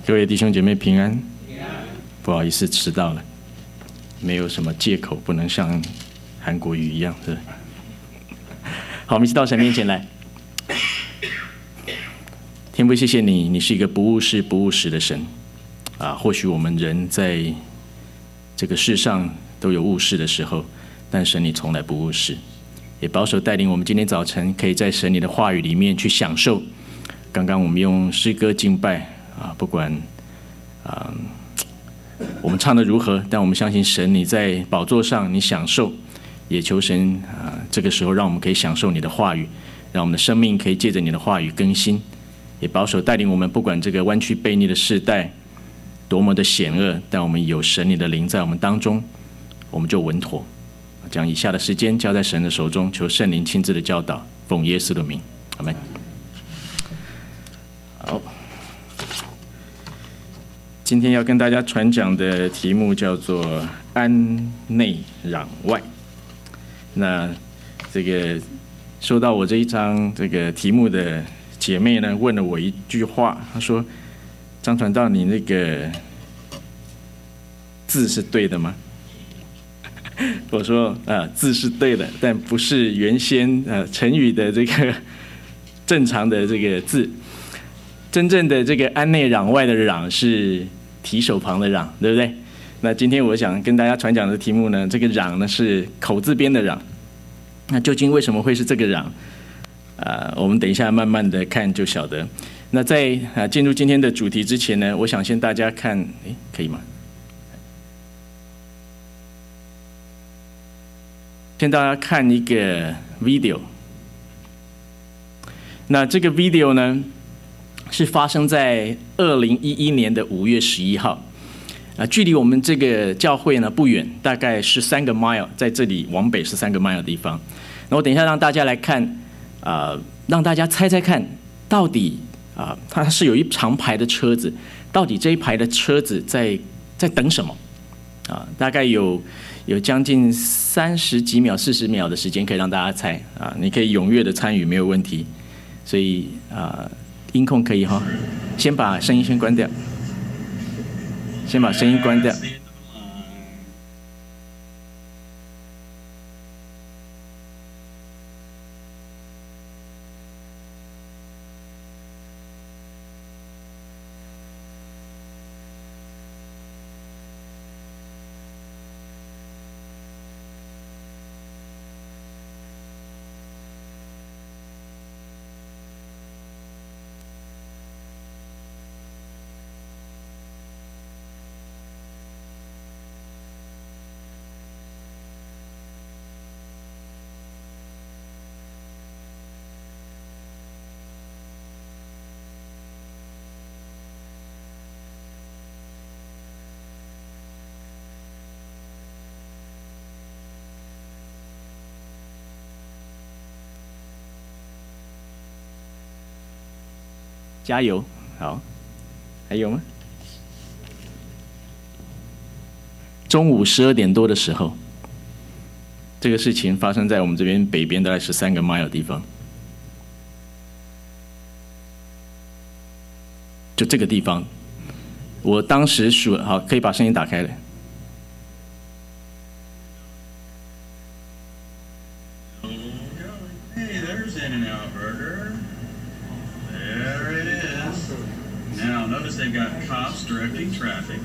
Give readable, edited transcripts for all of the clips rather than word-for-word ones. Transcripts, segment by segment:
各位弟兄姐妹平安。不好意思，迟到了，没有什么借口，不能像韩国语一样，是。好，我们一起到神面前来。天父，谢谢你，你是一个不误事、不误时的神啊。或许我们人在这个世上都有误事的时候，但神你从来不误事，也保守带领我们今天早晨可以在神你的话语里面去享受。刚刚我们用诗歌敬拜啊，不管我们唱得如何，但我们相信神你在宝座上你享受，也求神这个时候让我们可以享受你的话语，让我们的生命可以借着你的话语更新，也保守带领我们，不管这个弯曲悖逆的世代多么的险恶，但我们有神你的灵在我们当中，我们就稳妥。将以下的时间交在神的手中，求圣灵亲自的教导，奉耶稣的名，阿们。好，今天要跟大家传讲的题目叫做安内攘外。那这个收到我这一张这个题目的姐妹呢，问了我一句话，她说：“张传道，你那个字是对的吗？”我说：“字是对的，但不是原先成语的这个正常的这个字。真正的这个安内攘外的攘是提手旁的攘，对不对？那今天我想跟大家传讲的题目呢，这个攘呢是口字边的攘。那究竟为什么会是这个攘？我们等一下慢慢的看就晓得。那在进入今天的主题之前呢，我想先大家看，可以吗？先大家看一个 video。那这个 video 呢，是发生在2011年的5月11号，距离我们这个教会呢不远，大概13个 mile， 在这里往北13个 mile 的地方。那我等一下让大家来看，让大家猜猜看，到底它是有一长排的车子，到底这一排的车子在等什么？大概有将近30几秒、40秒的时间可以让大家猜你可以踊跃的参与，没有问题。所以音控可以哈，先把声音先关掉，先把声音关掉。加油！好，还有吗？中午12点多的时候，这个事情发生在我们这边北边大概13个 mile 的地方，就这个地方。我当时数好，可以把声音打开了。 Directing traffic.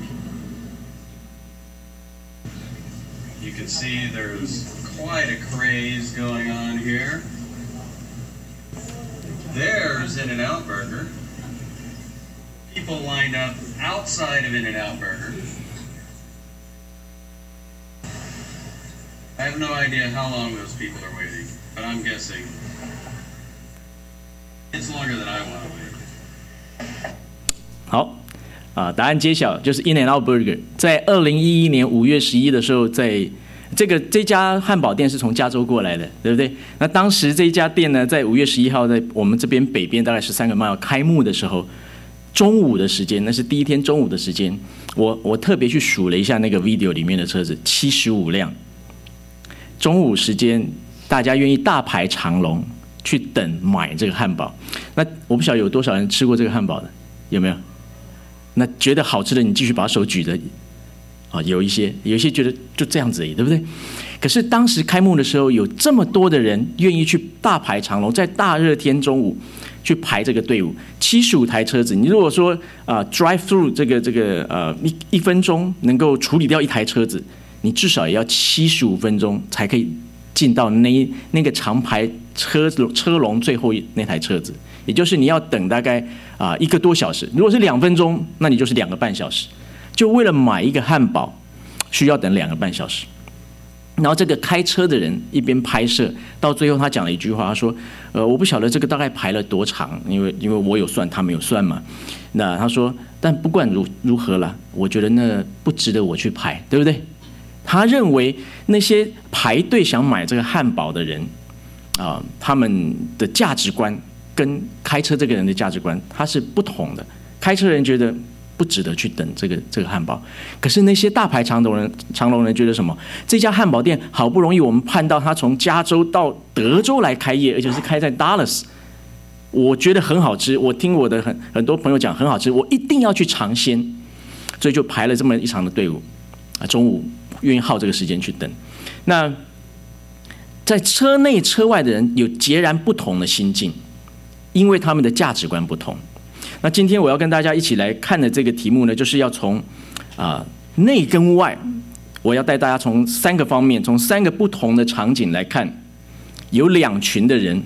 You can see there's quite a craze going on here. There's In-N-Out Burger. People lined up outside of In-N-Out Burger. I have no idea how long those people are waiting, but I'm guessing it's longer than I want to wait. 好。答案揭晓，就是 In-N-Out Burger。在2011年5月11的时候，在这家汉堡店是从加州过来的，对不对？那当时这一家店呢，在5月11号，在我们这边北边大概13个 mile 开幕的时候，中午的时间，那是第一天中午的时间，我特别去数了一下那个 video 里面的车子，75辆。中午时间，大家愿意大排长龙去等买这个汉堡。那我不晓得有多少人吃过这个汉堡的，有没有？ 那觉得好吃的你继续把手举着啊，有一些觉得就这样子而已，对不对？可是当时开幕的时候，有这么多的人愿意去大排长龙，在大热天中午去排这个队伍，75台车子。你如果说drive through 这个1分钟能够处理掉一台车子，你至少也要75分钟才可以进到那个长排车龙最后那台车子，也就是你要等大概1个多小时。如果是2分钟，那你就是2个半小时。就为了买一个汉堡，需要等2个半小时。然后这个开车的人一边拍摄，到最后他讲了一句话，他说：“我不晓得这个大概排了多长，因为我有算，他没有算嘛。那他说，但不管如何啦，我觉得那不值得我去排，对不对？”他认为那些排队想买这个汉堡的人他们的价值观跟开车这个人的价值观他是不同的。开车人觉得不值得去等这个汉堡，可是那些大排长龙人觉得什么？这家汉堡店好不容易我们盼到他从加州到德州来开业，而且是开在 Dallas， 我觉得很好吃，我听我的很多朋友讲很好吃，我一定要去尝鲜，所以就排了这么一场的队伍中午愿意耗这个时间去等。那在车内车外的人有截然不同的心境，因为他们的价值观不同。那今天我要跟大家一起来看的这个题目呢，就是要从内跟外，我要带大家从3个方面，从3个不同的场景来看，有2群的人，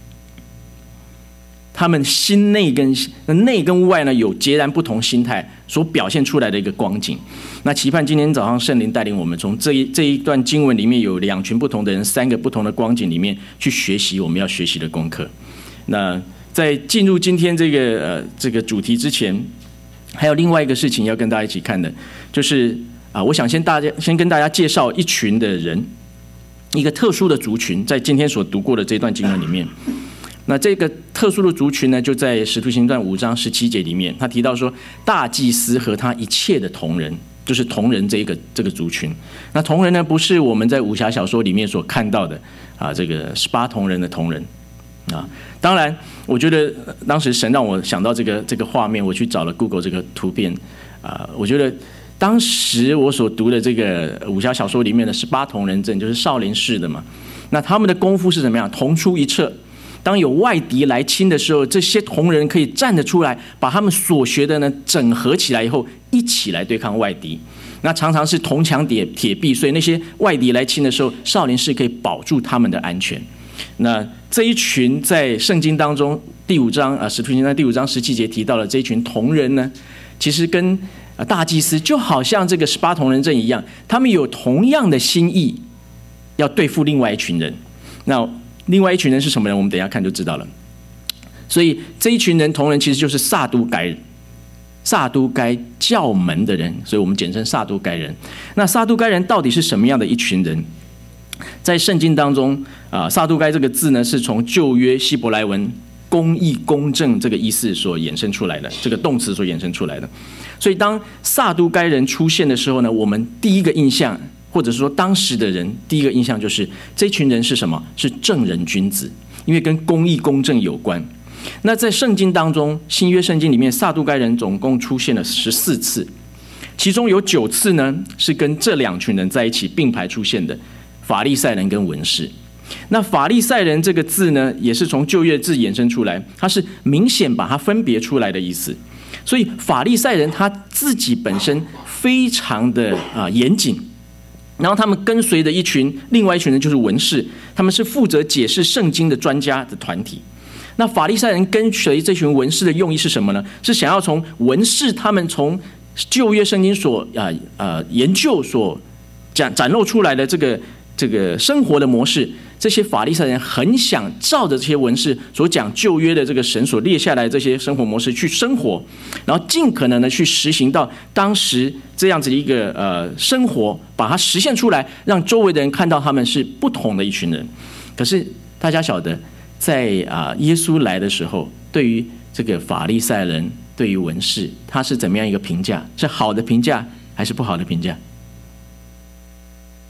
他们心内跟外呢有截然不同心态所表现出来的一个光景。那期盼今天早上圣灵带领我们，从这一段经文里面有2群不同的人，3个不同的光景里面去学习我们要学习的功课。那在进入今天这个主题之前，还有另外一个事情要跟大家一起看的，就是我想先跟大家介绍一群的人，一个特殊的族群，在今天所读过的这段经文里面。那这个特殊的族群呢，就在使徒行传5章17节里面，他提到说，大祭司和他一切的同人，就是同人这个族群。那同人呢，不是我们在武侠小说里面所看到的这个18铜人的同人当然，我觉得当时神让我想到这个画面，我去找了 Google 这个图片我觉得当时我所读的这个武侠小说里面的18铜人阵，就是少林寺的嘛。那他们的功夫是怎么样？同出一辙。当有外敌来侵的时候，这些同人可以站得出来，把他们所学的呢整合起来以后，一起来对抗外敌。那常常是铜墙铁壁，所以那些外敌来侵的时候，少林寺可以保住他们的安全。那这一群在圣经当中第5章使徒行传第5章17节提到的这一群同人呢，其实跟大祭司就好像这个18铜人阵一样，他们有同样的心意，要对付另外一群人。那另外一群人是什么人？我们等一下看就知道了。所以这一群人同人其实就是撒都该教门的人，所以我们简称撒都该人。那撒都该人到底是什么样的一群人？在圣经当中撒都该这个字呢，是从旧约希伯来文公义公正这个意思所衍生出来的，这个动词所衍生出来的。所以当撒都该人出现的时候呢，我们第一个印象，或者说当时的人第一个印象就是这群人是什么？是正人君子，因为跟公义公正有关。那在圣经当中，新约圣经里面撒都该人总共出现了14次，其中有9次呢是跟这2群人在一起并排出现的，法利赛人跟文士。那法利赛人这个字呢，也是从旧约字衍生出来，它是明显把它分别出来的意思。所以法利赛人他自己本身非常的严谨，然后他们跟随的另外一群人就是文士，他们是负责解释圣经的专家的团体。那法利赛人跟随这群文士的用意是什么呢？是想要从文士他们从旧约圣经所研究所展露出来的这个生活的模式，这些法利赛人很想照着这些文士所讲旧约的这个神所列下来的这些生活模式去生活，然后尽可能的去实行到当时这样子的一个生活，把它实现出来，让周围的人看到他们是不同的一群人。可是大家晓得，在耶稣来的时候，对于这个法利赛人，对于文士，他是怎么样一个评价？是好的评价还是不好的评价？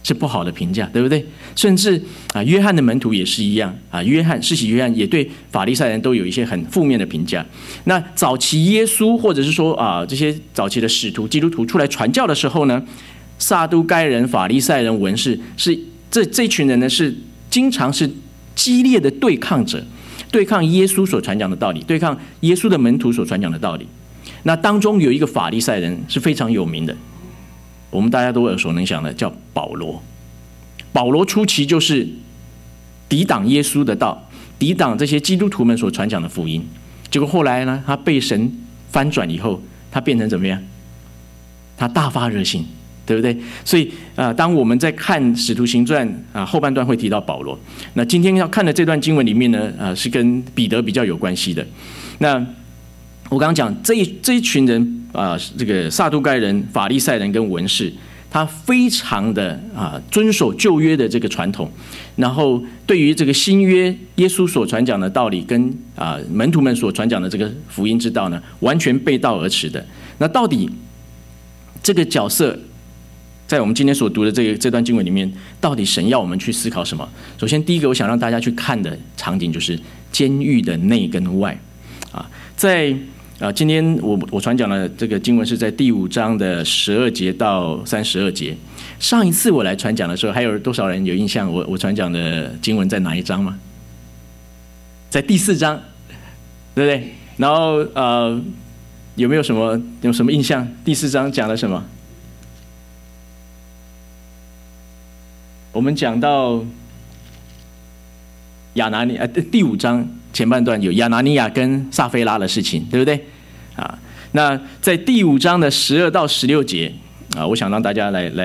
是不好的评价，对不对？甚至约翰的门徒也是一样施洗约翰也对法利赛人都有一些很负面的评价。那早期耶稣或者是说这些早期的使徒基督徒出来传教的时候呢，撒都该人、法利赛人、文士是这群人呢，是经常是激烈的对抗者，对抗耶稣所传讲的道理，对抗耶稣的门徒所传讲的道理。那当中有一个法利赛人是非常有名的，我们大家都耳熟能详的，叫保罗。保罗初期就是抵挡耶稣的道，抵挡这些基督徒们所传讲的福音。结果后来呢，他被神翻转以后，他变成怎么样？他大发热心，对不对？所以当我们在看《使徒行传》后半段会提到保罗。那今天要看的这段经文里面呢，是跟彼得比较有关系的。那我刚刚讲这一群人这个撒都该人、法利赛人跟文士，他非常的遵守旧约的这个传统，然后对于这个新约耶稣所传讲的道理跟门徒们所传讲的这个福音之道呢，完全背道而驰的。那到底这个角色在我们今天所读的这段经文里面，到底神要我们去思考什么？首先第一个我想让大家去看的场景就是监狱的内跟外在今天我传讲的这个经文是在第5章的12节到32节。上一次我来传讲的时候，还有多少人有印象我传讲的经文在哪一章吗？在第4章，对不对？然后有没有什么印象？第4章讲了什么？我们讲到第5章前半段有亚拿尼亚跟撒非拉的事情，对不对？那在第5章的12到16节我想让大家来，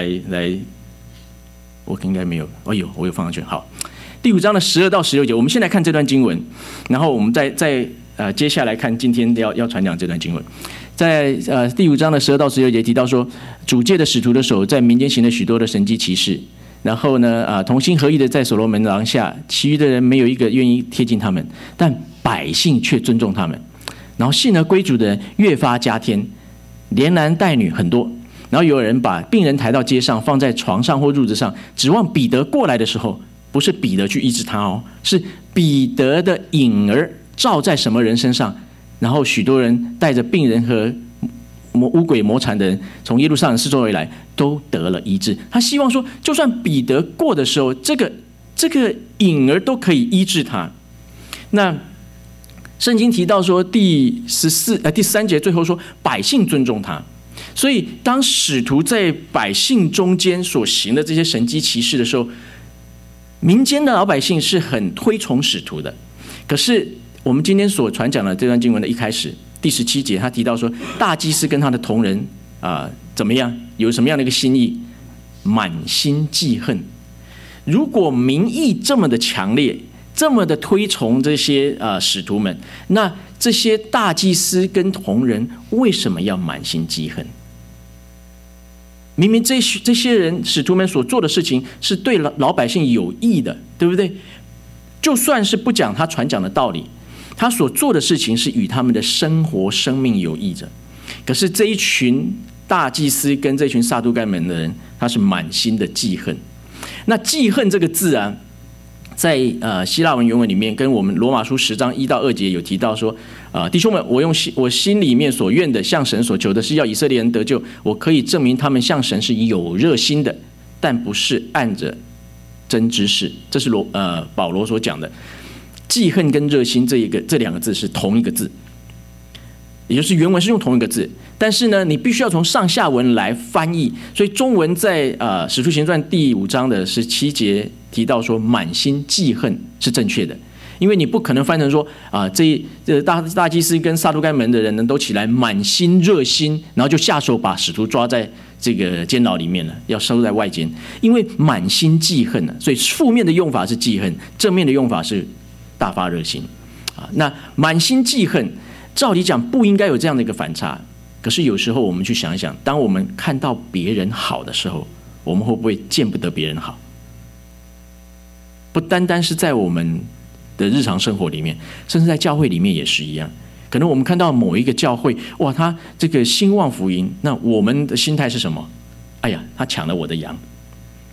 我应该没有，我有放上去。好，第5章的12到16节，我们先来看这段经文，然后我们再接下来看今天要传讲这段经文。在第5章的12到16节提到说，主借的使徒的手在民间行了许多的神迹奇事，然后呢同心合意的在所罗门廊下，其余的人没有一个愿意贴近他们，但百姓却尊重他们。然后信而归主的人越发加添，连男带女很多。然后有人把病人抬到街上，放在床上或褥子上，指望彼得过来的时候，不是彼得去医治他是彼得的影儿照在什么人身上，然后许多人带着病人和污鬼魔缠的人从耶路撒冷四周而来，都得了医治。他希望说，就算彼得过的时候，这个影儿都可以医治他。那圣经提到说第13节最后说百姓尊重他，所以当使徒在百姓中间所行的这些神迹奇事的时候，民间的老百姓是很推崇使徒的。可是我们今天所传讲的这段经文的一开始第17节，他提到说大祭司跟他的同人怎么样，有什么样的一个心意，满心记恨。如果民意这么的强烈，这么的推崇这些使徒们，那这些大祭司跟同人为什么要满心记恨？明明这些人使徒们所做的事情是对老百姓有益的，对不对？就算是不讲他传讲的道理，他所做的事情是与他们的生活生命有益的。可是这一群大祭司跟这群撒都该门的人，他是满心的记恨。那记恨这个字在希腊文原文里面，跟我们罗马书10章1到2节有提到说，弟兄们，我心里面所愿的，向神所求的是要以色列人得救。我可以证明他们向神是有热心的，但不是按着真知识。这是保罗所讲的。记恨跟热心这两个字是同一个字，也就是原文是用同一个字，但是呢，你必须要从上下文来翻译。所以中文在使徒行传第5章的17节提到说满心记恨是正确的，因为你不可能翻成说这大祭司跟撒都该门的人呢都起来满心热心，然后就下手把使徒抓在这个监牢里面了，要收在外监。因为满心记恨所以负面的用法是记恨，正面的用法是大发热心那满心记恨，照理讲不应该有这样的一个反差。可是有时候我们去想一想，当我们看到别人好的时候，我们会不会见不得别人好？不单单是在我们的日常生活里面，甚至在教会里面也是一样。可能我们看到某一个教会，哇，他这个兴旺福音，那我们的心态是什么？哎呀，他抢了我的羊，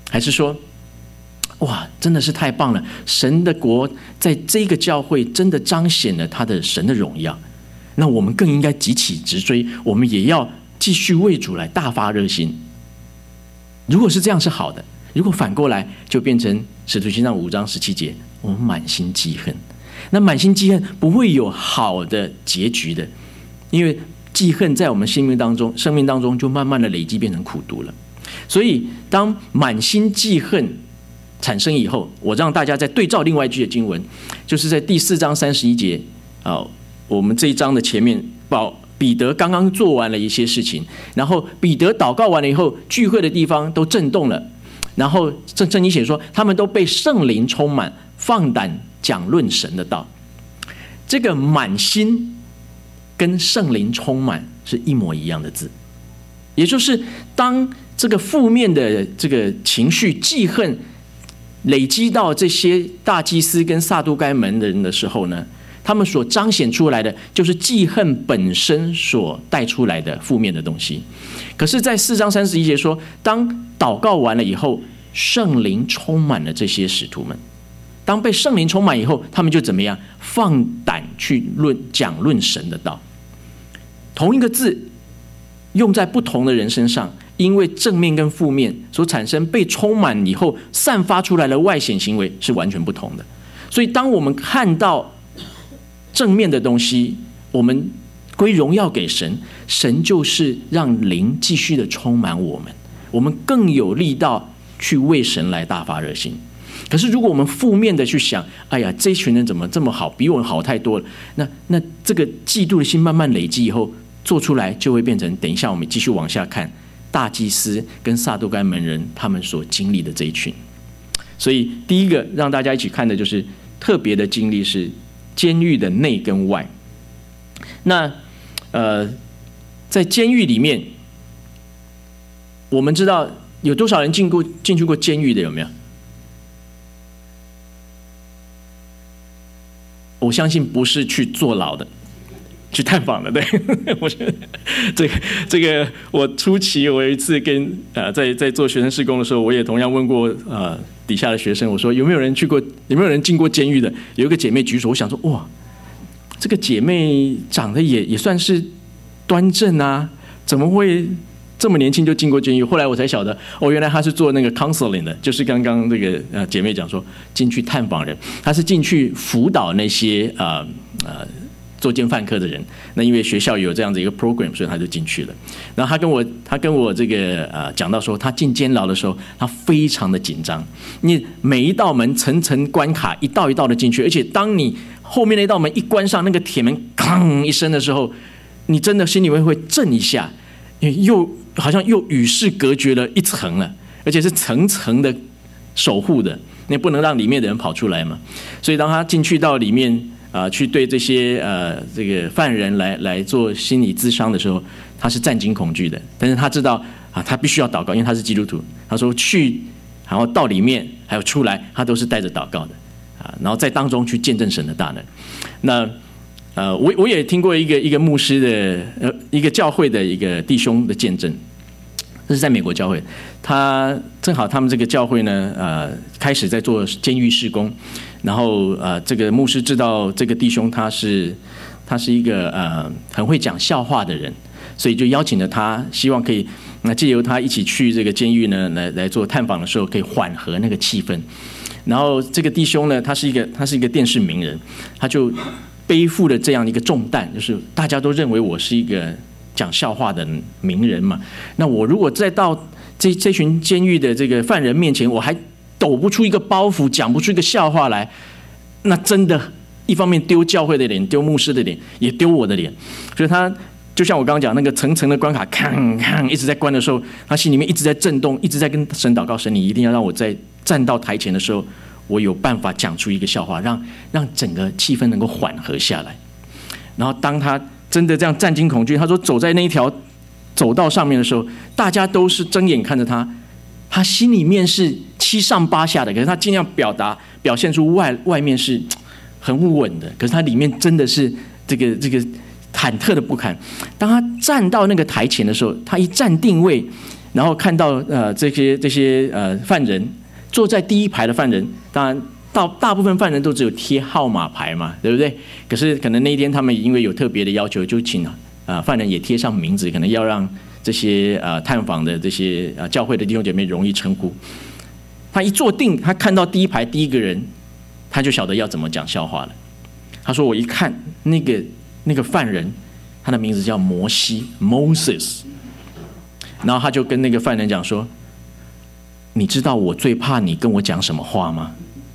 还是说，哇，真的是太棒了，神的国在这个教会真的彰显了他的神的荣耀，那我们更应该急起直追，我们也要继续为主来大发热心。如果是这样是好的，如果反过来就变成使徒行传5章17节，我们满心记恨。那满心记恨不会有好的结局的，因为记恨在我们生命当中就慢慢的累积变成苦毒了。所以当满心记恨产生以后，我让大家再对照另外一句的经文，就是在第4章31节我们这一章的前面，彼得刚刚做完了一些事情，然后彼得祷告完了以后，聚会的地方都震动了，然后圣经写说他们都被圣灵充满，放胆讲论神的道。这个满心跟圣灵充满是一模一样的字，也就是当这个负面的这个情绪记恨累积到这些大祭司跟撒都该门的人的时候呢，他们所彰显出来的就是记恨本身所带出来的负面的东西。可是在4章31节说，当祷告完了以后，圣灵充满了这些使徒们，当被圣灵充满以后，他们就怎么样？放胆去讲论神的道。同一个字用在不同的人身上，因为正面跟负面所产生被充满以后散发出来的外显行为是完全不同的。所以当我们看到正面的东西，我们归荣耀给神，神就是让灵继续的充满我们，我们更有力道去为神来大发热心。可是如果我们负面的去想，哎呀，这群人怎么这么好，比我们好太多了，那这个嫉妒的心慢慢累积以后，做出来就会变成，等一下我们继续往下看大祭司跟撒都该门人他们所经历的这一群。所以第一个让大家一起看的就是特别的经历是监狱的内跟外。那在监狱里面，我们知道有多少人进去过监狱的？有没有？我相信不是去坐牢的，去探访的。对，我觉得这个我初期我有一次跟在做学生事工的时候，我也同样问过底下的学生，我说有没有人进过监狱的？有一个姐妹举手，我想说哇，这个姐妹长得也算是端正啊，怎么会这么年轻就进过监狱？后来我才晓得，原来她是做那个 counseling 的，就是刚刚这个姐妹讲说进去探访人，她是进去辅导那些作奸犯科的人。那因为学校有这样子一个 program， 所以她就进去了。然后她跟我这个讲到说，她进监牢的时候，她非常的紧张，你每一道门层层关卡，一道一道的进去，而且当你后面那道门一关上，那个铁门吭一声的时候，你真的心里面会震一下，因为好像又与世隔绝了一层了，而且是层层的守护的，你不能让里面的人跑出来嘛。所以当他进去到里面去对这些这个犯人来做心理咨商的时候，他是战惊恐惧的。但是他知道他必须要祷告，因为他是基督徒。他说去，然后到里面还有出来，他都是带着祷告的然后在当中去见证神的大能。那我也听过一个牧师的一个教会的一个弟兄的见证，这是在美国教会，正好他们这个教会呢开始在做监狱事工，然后这个牧师知道这个弟兄他是一个很会讲笑话的人，所以就邀请了他，希望可以借由他一起去这个监狱呢来做探访的时候，可以缓和那个气氛。然后这个弟兄呢，他是一个电视名人，他就背负了这样一个重担，就是大家都认为我是一个讲笑话的名人嘛，那我如果再到这群监狱的这个犯人面前，我还抖不出一个包袱，讲不出一个笑话来，那真的一方面丢教会的脸，丢牧师的脸，也丢我的脸。所以他就像我刚刚讲那个层层的关卡，吭吭一直在关的时候，他心里面一直在震动，一直在跟神祷告，神你一定要让我在站到台前的时候，我有办法讲出一个笑话，让整个气氛能够缓和下来。然后当他真的这样战惊恐惧，他说走在那一条走道上面的时候，大家都是睁眼看着他，他心里面是七上八下的，可是他尽量表现出外面是很稳的，可是他里面真的是这个忐忑的不堪。当他站到那个台前的时候，他一站定位， 然后看到这些犯人坐在第一排的犯人，当然大部分犯人都只有贴号码牌嘛，对不对？可是可能那一天他们因为有特别的要求，就请犯人也贴上名字，可能要让这些探访的这些教会的弟兄姐妹容易称呼。他一坐定，他看到第一排第一个人，他就晓得要怎么讲笑话了。他说：“我一看那个犯人，他的名字叫摩西 （Moses）。”然后他就跟那个犯人讲说：“你知道我最怕你跟我讲什么话吗？”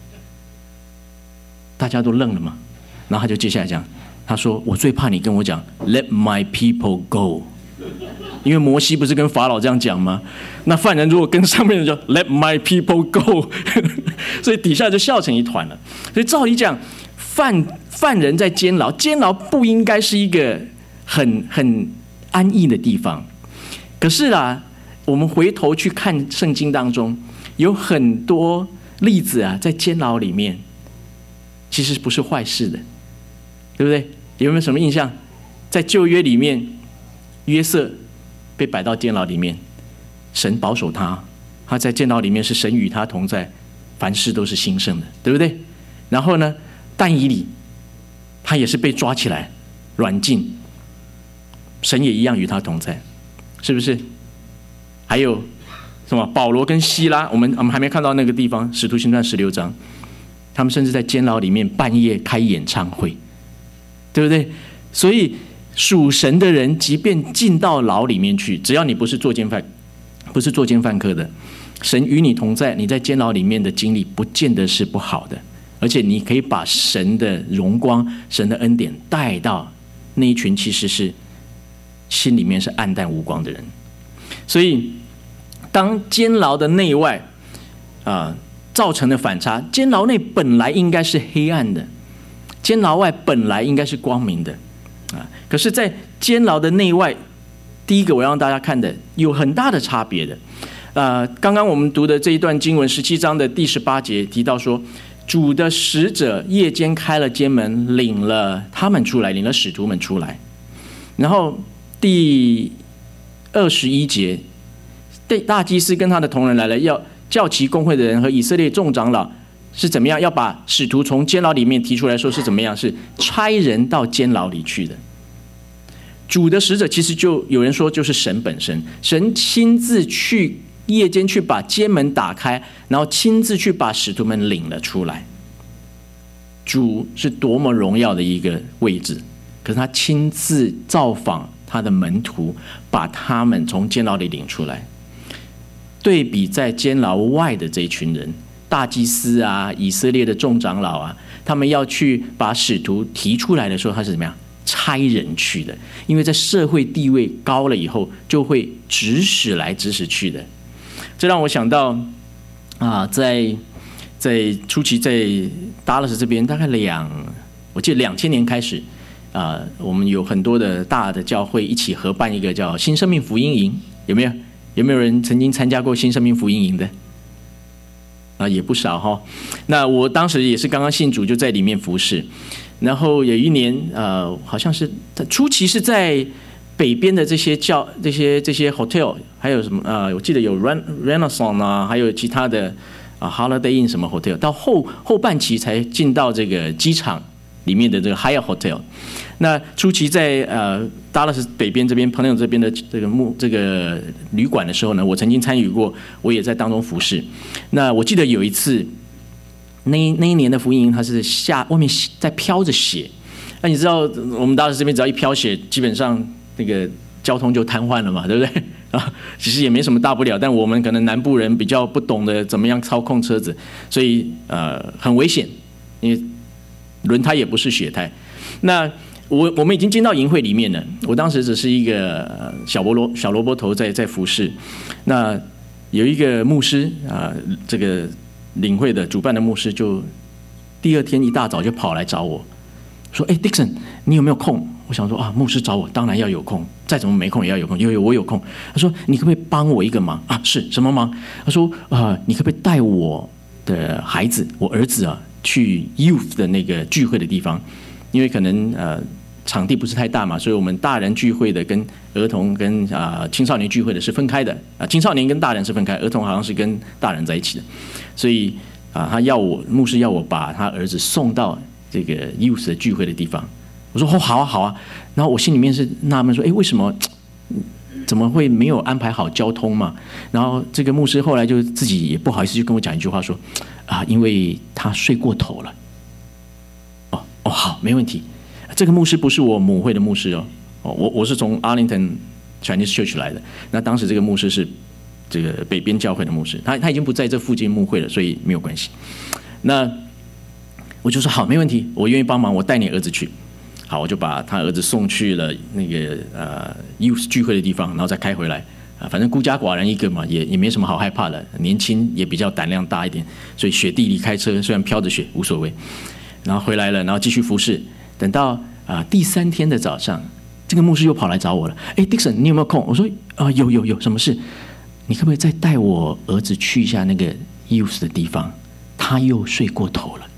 大家都愣了嘛。然后他就接下来讲，他说：“我最怕你跟我讲 ‘Let my people go’， 因为摩西不是跟法老这样讲吗？那犯人如果跟上面人说 ‘Let my people go’， 所以底下就笑成一团了。所以照理讲，犯人在监牢不应该是一个很安逸的地方。可是啦，我们回头去看圣经当中，有很多例子啊，在监牢里面其实不是坏事的，对不对？有没有什么印象？在旧约里面，约瑟被摆到监牢里面，神保守他在监牢里面是神与他同在，凡事都是兴盛的，对不对？然后呢，但以理他也是被抓起来软禁，神也一样与他同在，是不是？还有什么保罗跟希拉，我们还没看到那个地方，使徒行传16章，他们甚至在监牢里面半夜开演唱会，对不对？所以属神的人即便进到牢里面去，只要你不是作奸犯科的，神与你同在，你在监牢里面的经历不见得是不好的，而且你可以把神的荣光、神的恩典带到那一群其实是心里面是暗淡无光的人。所以当监牢的内外造成的反差，监牢内本来应该是黑暗的，监牢外本来应该是光明的可是在监牢的内外，第一个我要让大家看的有很大的差别的。刚刚我们读的这一段经文17章的第18节提到说，主的使者夜间开了监门，领了他们出来，领了使徒们出来。然后第21节，大祭司跟他的同人来了，要叫其公会的人和以色列众长老是怎么样，要把使徒从监牢里面提出来，说是怎么样，是差人到监牢里去的。主的使者其实就有人说就是神本身，神亲自去夜间去把监门打开，然后亲自去把使徒们领了出来。主是多么荣耀的一个位置，可是他亲自造访他的门徒，把他们从监牢里领出来。对比在监牢外的这一群人，大祭司以色列的众长老他们要去把使徒提出来的时候，他是怎么样？差人去的，因为在社会地位高了以后，就会指使来指使去的。这让我想到在初期在达拉斯这边，大概我记得2000年开始我们有很多的大的教会一起合办一个叫新生命福音营，有没有人曾经参加过新生命福音营的？也不少哈。那我当时也是刚刚信主，就在里面服侍。然后有一年好像是初期是在北边的这些 hotel， 还有什么我记得有 Renaissance 还有其他的Holiday Inn 什么 hotel， 到后半期才进到这个机场里面的这个 Hyatt Hotel。那初期在达拉斯北边这边朋友这边的这个旅馆的时候呢，我曾经参与过，我也在当中服侍。那我记得有一次，那一年的福音营，它是外面在飘着雪。那你知道我们达拉斯这边只要一飘雪，基本上那个交通就瘫痪了嘛，对不对？其实也没什么大不了，但我们可能南部人比较不懂得怎么样操控车子，所以很危险，因为轮胎也不是雪胎。那我们已经进到营会里面了，我当时只是一个小萝卜头在服侍。那有一个牧师这个领会的主办的牧师就第二天一大早就跑来找我，说：“Dixon， 你有没有空？”我想说牧师找我，当然要有空，再怎么没空也要有空。我有空。他说：“你可不可以帮我一个忙？”是什么忙？他说：“你可不可以带我的孩子，我儿子去 youth 的那个聚会的地方？因为可能场地不是太大嘛，所以我们大人聚会的跟儿童跟青少年聚会的是分开的青少年跟大人是分开，儿童好像是跟大人在一起的，所以牧师要我把他儿子送到这个 youth 的聚会的地方。我说好啊好啊，然后我心里面是纳闷说，为什么怎么会没有安排好交通嘛？然后这个牧师后来就自己也不好意思，就跟我讲一句话说，因为他睡过头了。好，没问题。这个牧师不是我母会的牧师我是从 Arlington Chinese Church 来的。那当时这个牧师是这个北边教会的牧师，他已经不在这附近牧会了，所以没有关系。那我就说好，没问题，我愿意帮忙，我带你儿子去。好，我就把他儿子送去了那个youth 聚会的地方，然后再开回来反正孤家寡人一个嘛，也没什么好害怕的，年轻也比较胆量大一点，所以雪地里开车虽然飘着雪无所谓。然后回来了，然后继续服侍。等到第3天的早上，这个牧师又跑来找我了。Dixon， 你有没有空？我说有，什么事？你可不可以再带我儿子去一下那个 youth 的地方？他又睡过头了。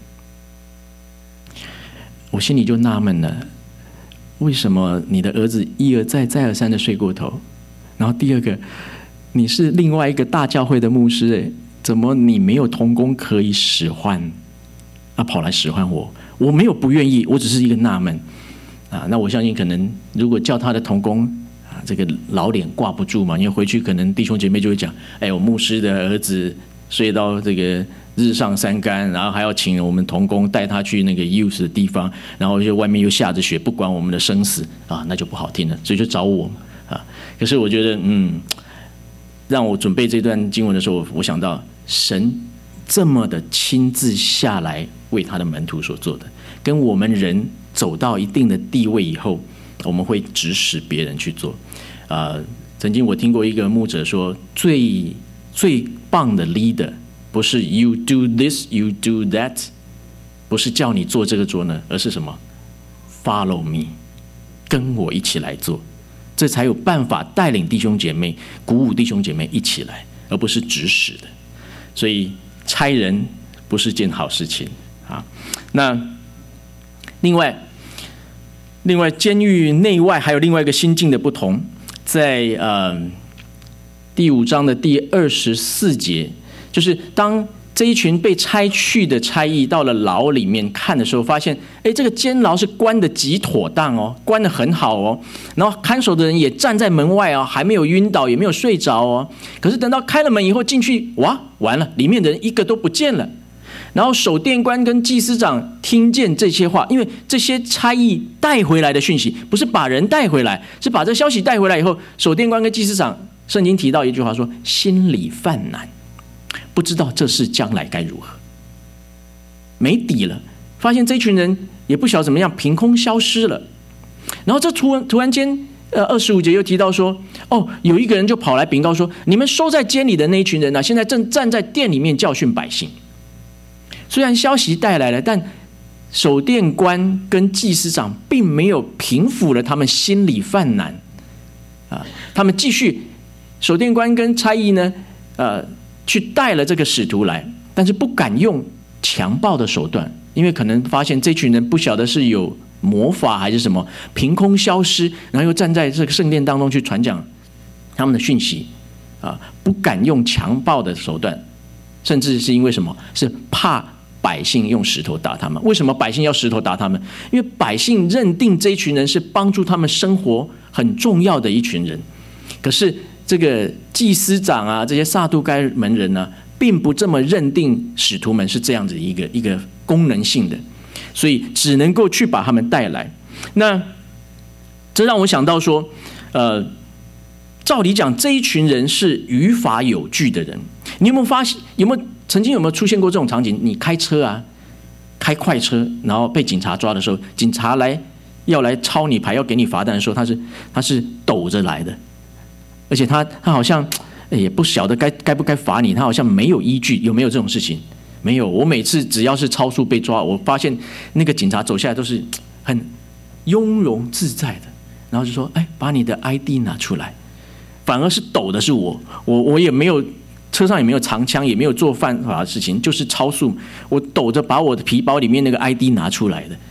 我心里就纳闷了，为什么你的儿子一而再再而三的睡过头？然后第二个，你是另外一个大教会的牧师，怎么你没有同工可以使唤？跑来使唤我没有不愿意，我只是一个纳闷那我相信可能如果叫他的同工这个老脸挂不住嘛，因为回去可能弟兄姐妹就会讲，我牧师的儿子睡到这个日上三竿，然后还要请我们同工带他去那个 youth 的地方，然后就外面又下着雪，不管我们的生死那就不好听了，所以就找我可是我觉得让我准备这段经文的时候，我想到神这么的亲自下来为他的门徒所做的，跟我们人走到一定的地位以后，我们会指使别人去做曾经我听过一个牧者说，最棒的 leader 不是 you do this you do that， 不是叫你做这个做呢，而是什么 follow me， 跟我一起来做，这才有办法带领弟兄姐妹，鼓舞弟兄姐妹一起来，而不是指使的。所以差人不是件好事情那另外监狱内外还有另外一个心境的不同，在第5章的第24节，就是当这一群被差去的差役到了牢里面看的时候，发现这个监牢是关得极妥当关得很好然后看守的人也站在门外还没有晕倒，也没有睡着可是等到开了门以后进去，哇，完了，里面的人一个都不见了。然后守殿官跟祭司长听见这些话，因为这些差役带回来的讯息不是把人带回来，是把这消息带回来以后，守殿官跟祭司长，圣经提到一句话说，心里犯难，不知道这事将来该如何，没底了，发现这群人也不晓得怎么样，凭空消失了。然后这突然间25节又提到说，有一个人就跑来禀告说，你们收在监里的那一群人现在正站在殿里面教训百姓。虽然消息带来了，但守殿官跟祭司长并没有平抚了他们心里犯难他们继续，守殿官跟差役呢去带了这个使徒来，但是不敢用强暴的手段，因为可能发现这群人不晓得是有魔法还是什么，凭空消失，然后又站在这个圣殿当中去传讲他们的讯息不敢用强暴的手段，甚至是因为什么？是怕百姓用石头打他们。为什么百姓要石头打他们？因为百姓认定这一群人是帮助他们生活很重要的一群人，可是这个祭司长这些撒都该门人呢，并不这么认定使徒们是这样子一个功能性的，所以只能够去把他们带来。那这让我想到说照理讲这一群人是于法有据的人。你有没有发现，曾经有没有出现过这种场景？你开车开快车，然后被警察抓的时候，警察要来抄你牌，要给你罚单的时候，他是抖着来的，而且他好像也不晓得该不该罚你，他好像没有依据。有没有这种事情？没有。我每次只要是超速被抓，我发现那个警察走下来都是很雍容自在的，然后就说把你的 ID 拿出来。反而是抖的是我也没有，车上也没有藏枪，也没有做犯法的事情，就是超速，我抖着把我的皮包里面那个 ID 拿出来的。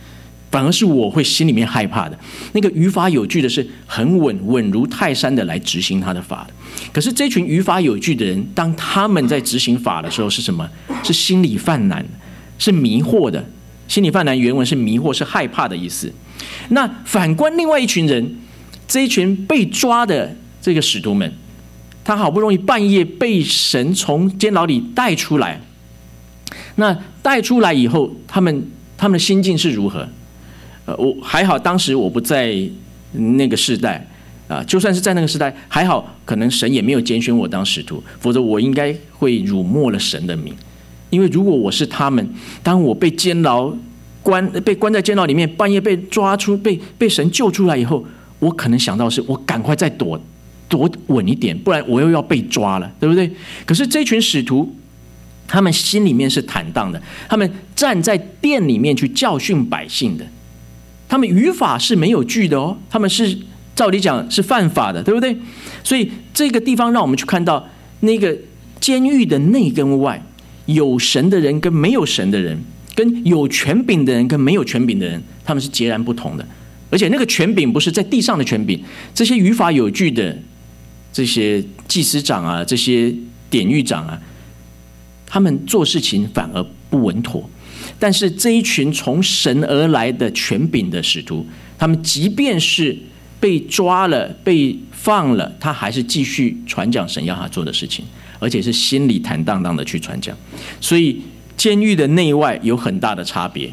反而是我会心里面害怕的。那个于法有据的是很稳如泰山的来执行他的法的。可是这群于法有据的人，当他们在执行法的时候是什么？是心里犯难，是迷惑的。心里犯难原文是迷惑，是害怕的意思。那反观另外一群人，这一群被抓的这个使徒们，他好不容易半夜被神从监牢里带出来，那带出来以后，他们的心境是如何？我还好，当时我不在那个世代啊，就算是在那个时代，还好，可能神也没有拣选我当使徒，否则我应该会辱没了神的名。因为如果我是他们，当我被被关在监牢里面，半夜被抓出，被神救出来以后，我可能想到是我赶快再躲稳一点，不然我又要被抓了，对不对？可是这群使徒，他们心里面是坦荡的，他们站在殿里面去教训百姓的，他们于法是没有据的哦，他们是照理讲是犯法的，对不对？所以这个地方让我们去看到那个监狱的内跟外，有神的人跟没有神的人，跟有权柄的人跟没有权柄的人，他们是截然不同的。而且那个权柄不是在地上的权柄，这些于法有据的这些祭司长啊，这些典狱长啊，他们做事情反而不稳妥。但是这一群从神而来的权柄的使徒，他们即便是被抓了被放了，他还是继续传讲神要他做的事情，而且是心里坦荡荡的去传讲。所以监狱的内外有很大的差别，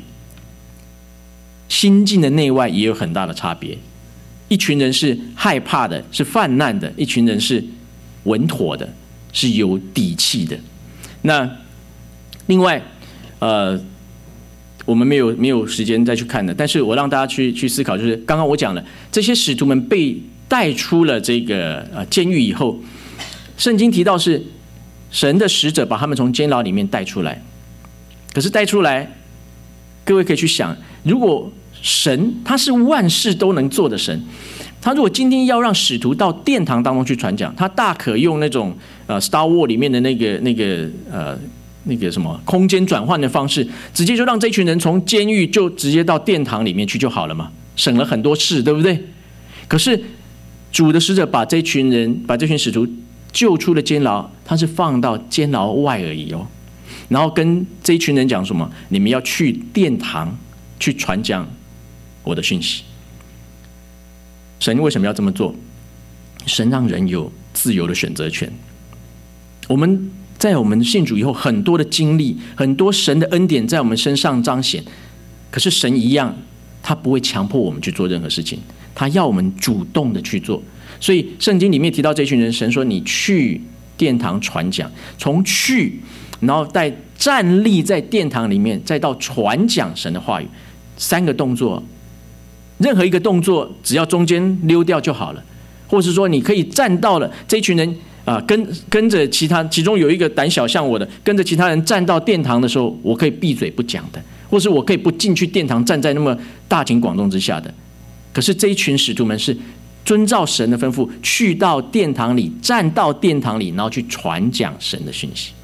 心境的内外也有很大的差别。一群人是害怕的，是犯难的；一群人是稳妥的，是有底气的。那另外我们没有时间再去看的，但是我让大家去思考，就是刚刚我讲了，这些使徒们被带出了这个监狱以后，圣经提到是神的使者把他们从监牢里面带出来。可是带出来，各位可以去想，如果神他是万事都能做的神，他如果今天要让使徒到殿堂当中去传讲，他大可用那种Star Wars 里面的那个什么空间转换的方式，直接就让这群人从监狱就直接到殿堂里面去就好了嘛，省了很多事，对不对？可是主的使者把这群使徒救出了监牢，他是放到监牢外而已哦。然后跟这一群人讲什么？你们要去殿堂去传讲我的讯息。神为什么要这么做？神让人有自由的选择权。我们在我们信主以后，很多的经历，很多神的恩典在我们身上彰显。可是神一样，他不会强迫我们去做任何事情，他要我们主动的去做。所以圣经里面提到这群人，神说你去殿堂传讲，从去然后再站立在殿堂里面，再到传讲神的话语，3个动作，任何一个动作只要中间溜掉就好了，或是说你可以站到了这群人跟着其中有一个胆小像我的，跟着其他人站到殿堂的时候，我可以闭嘴不讲的，或是我可以不进去殿堂，站在那么大庭广众之下的。可是这一群使徒们是遵照神的吩咐，去到殿堂里，站到殿堂里，然后去传讲神的讯息。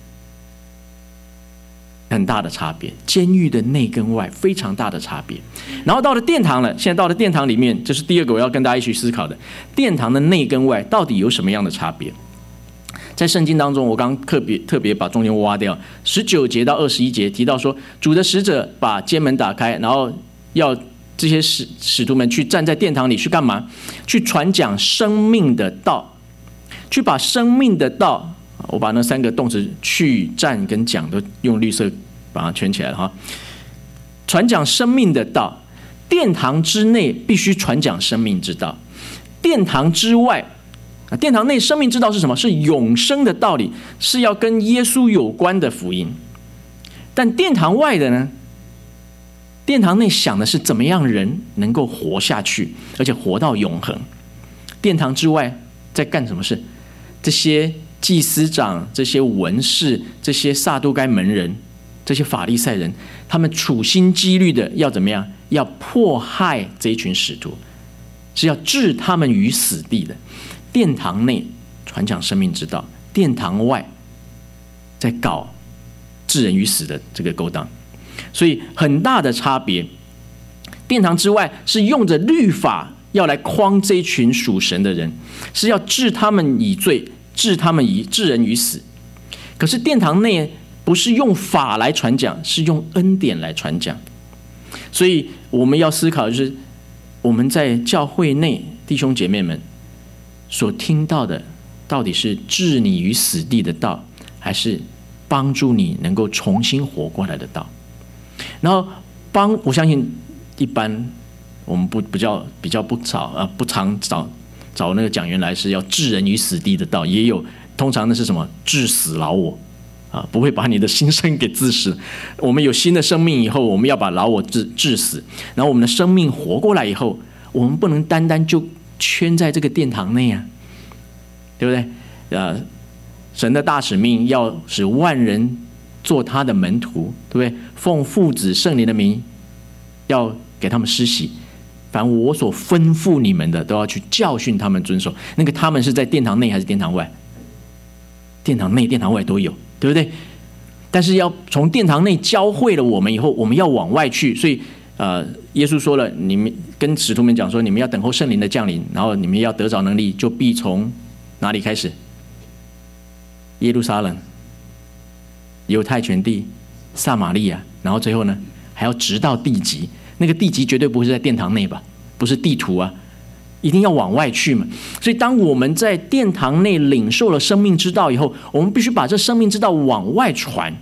很大的差别，监狱的内跟外非常大的差别。然后到了殿堂了，现在到了殿堂里面，这是第二个我要跟大家一起思考的，殿堂的内跟外到底有什么样的差别？在圣经当中，我刚刚特别把中间挖掉，19节到21节提到说，主的使者把监门打开，然后要这些使徒们去站在殿堂里去干嘛？去传讲生命的道，去把生命的道，我把那3个动词去、站跟讲都用绿色把它圈起来了哈。传讲生命的道，殿堂之内必须传讲生命之道，殿堂之外，殿堂内生命之道是什么？是永生的道理，是要跟耶稣有关的福音。但殿堂外的呢？殿堂内想的是怎么样人能够活下去，而且活到永恒。殿堂之外在干什么事？这些祭司长、这些文士、这些撒都该门人、这些法利赛人，他们处心积虑的要怎么样？要迫害这一群使徒，是要置他们于死地的。殿堂内传讲生命之道，殿堂外在搞置人于死的这个勾当。所以很大的差别。 殿堂之外是用着律法要来诓这一群属神的人，是要治他们以罪，治人于死。可是殿堂内不是用法来传讲，是用恩典来传讲。所以我们要思考的就是我们在教会内弟兄姐妹们所听到的，到底是置你于死地的道，还是帮助你能够重新活过来的道？然后我相信一般我们比较不常找那个讲员来是要置人于死地的道，也有通常那是什么治死老我啊，不会把你的心生给治死。我们有新的生命以后，我们要把老我治死，然后我们的生命活过来以后，我们不能单单就圈在这个殿堂内啊，对不对？神的大使命要使万人做他的门徒，对不对？奉父子圣灵的名，要给他们施洗。凡我所吩咐你们的，都要去教训他们遵守。那个他们是在殿堂内还是殿堂外？殿堂内、殿堂外都有，对不对？但是要从殿堂内教会了我们以后，我们要往外去。所以耶稣说了，你们跟使徒们讲说，你们要等候圣灵的降临，然后你们要得着能力，就必从哪里开始？耶路撒冷、犹太全地、撒玛利亚，然后最后呢，还要直到地极。那个地极绝对不是在殿堂内吧？不是地图啊，一定要往外去嘛。所以当我们在殿堂内领受了生命之道以后，我们必须把这生命之道往外传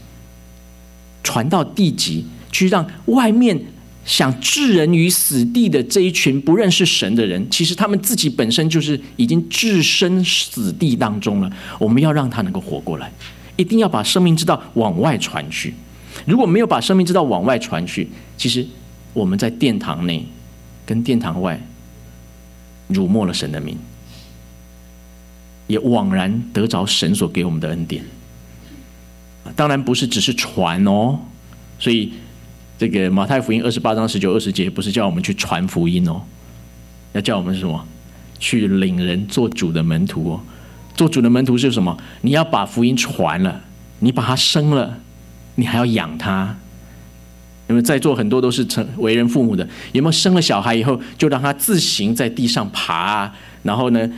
到地极，去让外面想置人于死地的这一群不认识神的人，其实他们自己本身就是已经置身死地当中了。我们要让他能够活过来，一定要把生命之道往外传去。如果没有把生命之道往外传去，其实我们在殿堂内跟殿堂外辱没了神的名，也枉然得着神所给我们的恩典。当然不是只是传哦，所以这个马太福音28章19、20节不是叫我们去传福音哦，要叫我们什么？去领人做主的门徒哦。做主的门徒是什么？你要把福音传了，你把他生了，你还要养他。因为在座很多都是为人父母的，有没有生了小孩以后就让他自行在地上爬啊？然后呢，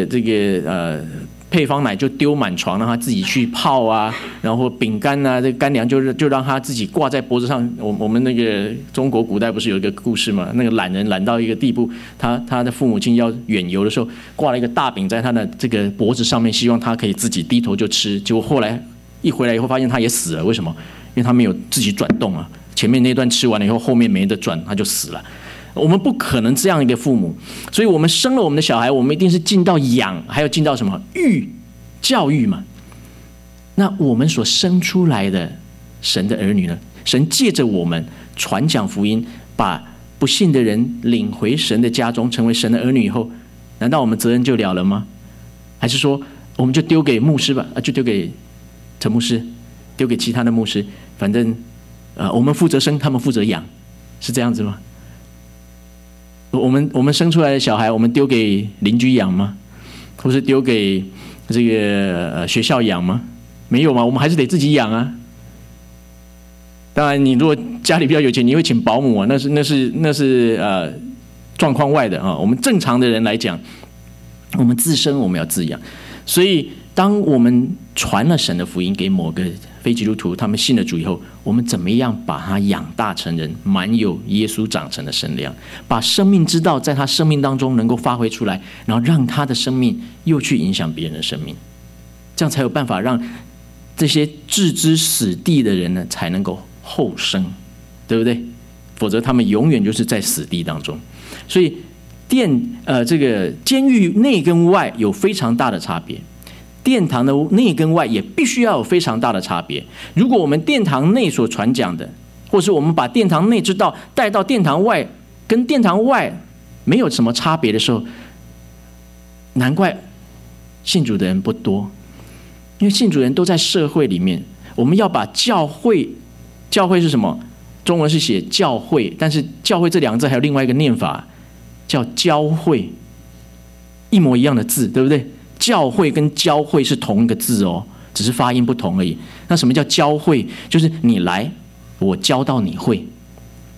配方奶就丢满床，让他自己去泡啊，然后饼干啊，这干粮就让他自己挂在脖子上。我们那个中国古代不是有一个故事吗？那个懒人懒到一个地步，他的父母亲要远游的时候，挂了一个大饼在他的这个脖子上面，希望他可以自己低头就吃。结果后来一回来以后，发现他也死了。为什么？因为他没有自己转动啊。前面那段吃完了以后，后面没得转，他就死了。我们不可能这样一个父母，所以我们生了我们的小孩，我们一定是尽到养，还有尽到什么教育嘛。那我们所生出来的神的儿女呢？神借着我们传讲福音，把不信的人领回神的家中，成为神的儿女以后，难道我们责任就了了吗？还是说我们就丢给牧师吧？就丢给陈牧师，丢给其他的牧师，反正我们负责生，他们负责养，是这样子吗？我们生出来的小孩，我们丢给邻居养吗？或是丢给这个学校养吗？没有吗？我们还是得自己养啊。当然，你如果家里比较有钱，你会请保姆啊，那是状况外的啊。我们正常的人来讲，我们自身我们要自养。所以，当我们传了神的福音给某个非基督徒，他们信了主以后，我们怎么样把他养大成人，满有耶稣长成的身量，把生命之道在他生命当中能够发挥出来，然后让他的生命又去影响别人的生命，这样才有办法让这些置之死地的人呢，才能够后生，对不对？否则他们永远就是在死地当中。所以这个监狱内跟外有非常大的差别。殿堂的内跟外也必须要有非常大的差别。如果我们殿堂内所传讲的，或是我们把殿堂内之道带到殿堂外，跟殿堂外没有什么差别的时候，难怪信主的人不多。因为信主人都在社会里面，我们要把教会是什么？中文是写教会，但是教会这两个字还有另外一个念法，叫教会，一模一样的字，对不对？教会跟教会是同一个字哦，只是发音不同而已。那什么叫教会？就是你来，我教到你会。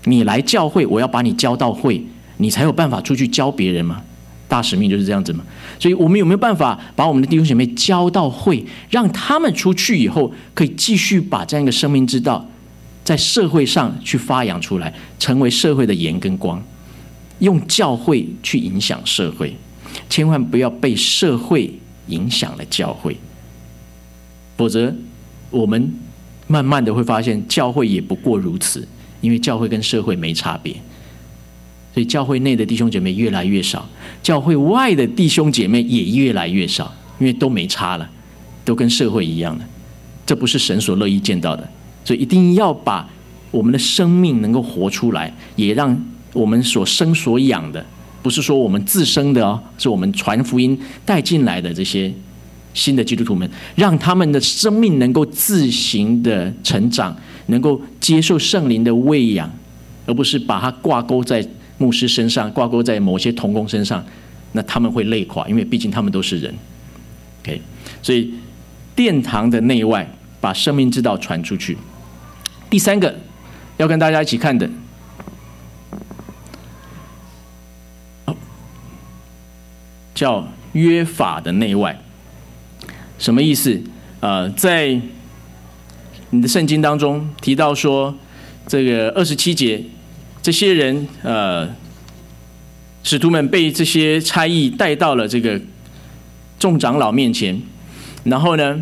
你来教会，我要把你教到会，你才有办法出去教别人嘛。大使命就是这样子嘛。所以我们有没有办法把我们的弟兄姐妹教到会，让他们出去以后可以继续把这样一个生命之道在社会上去发扬出来，成为社会的盐跟光，用教会去影响社会，千万不要被社会影响了教会，否则我们慢慢的会发现教会也不过如此，因为教会跟社会没差别。所以教会内的弟兄姐妹越来越少，教会外的弟兄姐妹也越来越少，因为都没差了，都跟社会一样了。这不是神所乐意见到的。所以一定要把我们的生命能够活出来，也让我们所生所养的，不是说我们自生的哦，是我们传福音带进来的这些新的基督徒们，让他们的生命能够自行的成长，能够接受圣灵的喂养，而不是把它挂钩在牧师身上，挂钩在某些同工身上，那他们会累垮，因为毕竟他们都是人。OK， 所以殿堂的内外把生命之道传出去。第三个要跟大家一起看的，叫约法的内外。什么意思？在你的圣经当中提到说，这个27节，这些人使徒们被这些差役带到了这个众长老面前，然后呢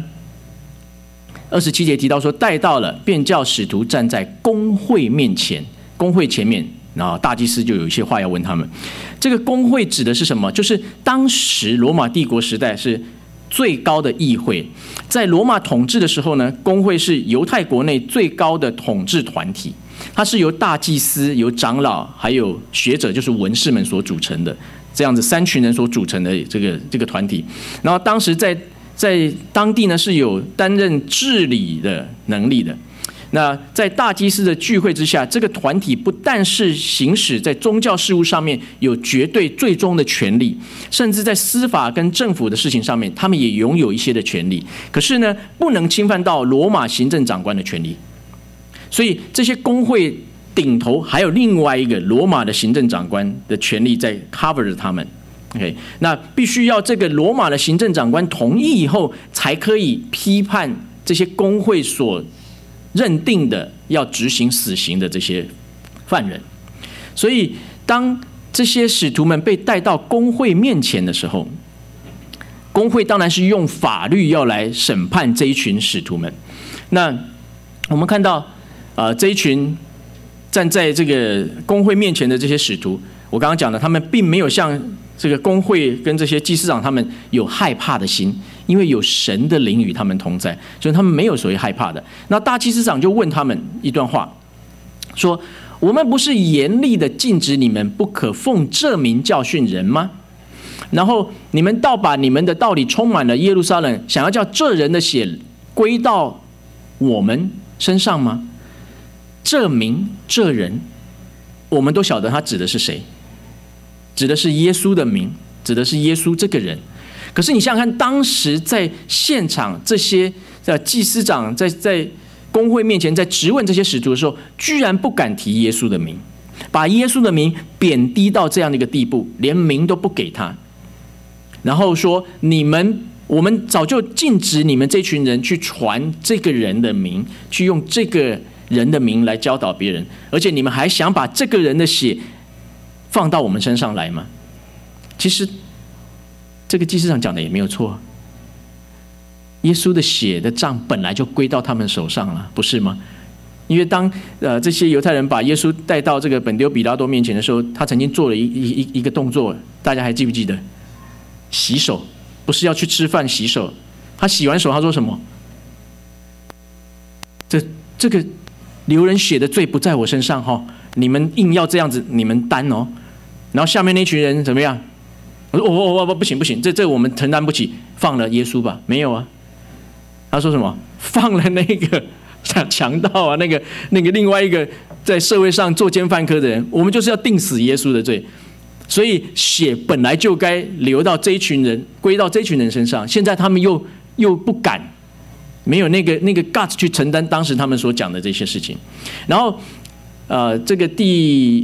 ，27节提到说，带到了，便叫使徒站在公会面前，公会前面，然后大祭司就有一些话要问他们。这个公会指的是什么？就是当时罗马帝国时代是最高的议会，在罗马统治的时候呢，公会是犹太国内最高的统治团体，它是由大祭司、由长老还有学者，就是文士们所组成的，这样子3群人所组成的这个团体。然后当时在当地呢是有担任治理的能力的。那在大祭司的聚会之下，这个团体不但是行使在宗教事务上面有绝对最终的权利，甚至在司法跟政府的事情上面，他们也拥有一些的权利。可是呢，不能侵犯到罗马行政长官的权利。所以这些公会顶头还有另外一个罗马的行政长官的权利在 cover 着他们。OK， 那必须要这个罗马的行政长官同意以后，才可以批判这些公会所认定的要执行死刑的这些犯人。所以当这些使徒们被带到公会面前的时候，公会当然是用法律要来审判这一群使徒们。那我们看到这一群站在这个公会面前的这些使徒，我刚刚讲的，他们并没有像这个公会跟这些祭司长他们有害怕的心，因为有神的灵与他们同在，所以他们没有所谓害怕的。那大祭司长就问他们一段话，说：我们不是严厉的禁止你们不可奉这名教训人吗？然后你们倒把你们的道理充满了耶路撒冷，想要叫这人的血归到我们身上吗？这名这人，我们都晓得他指的是谁，指的是耶稣的名，指的是耶稣这个人。可是你想想看，当时在现场这些祭司长在公会面前在质问这些使徒的时候，居然不敢提耶稣的名，把耶稣的名贬低到这样的一个地步，连名都不给他，然后说我们早就禁止你们这群人去传这个人的名，去用这个人的名来教导别人，而且你们还想把这个人的血放到我们身上来吗？其实这个祭司长讲的也没有错，耶稣的血的账本来就归到他们手上了，不是吗？因为当这些犹太人把耶稣带到这个本丢比拉多面前的时候，他曾经做了一个动作，大家还记不记得？洗手，不是要去吃饭洗手，他洗完手他说什么？这个流人血的罪不在我身上哈，你们硬要这样子，你们担哦。然后下面那群人怎么样？我说不行，这我们承担不起，放了耶稣吧。没有啊，他说什么？放了那个强盗啊，那个另外一个在社会上作奸犯科的人，我们就是要定死耶稣的罪。所以血本来就该流到这一群人，归到这群人身上，现在他们又不敢，没有那个 guts 去承担当时他们所讲的这些事情。然后这个第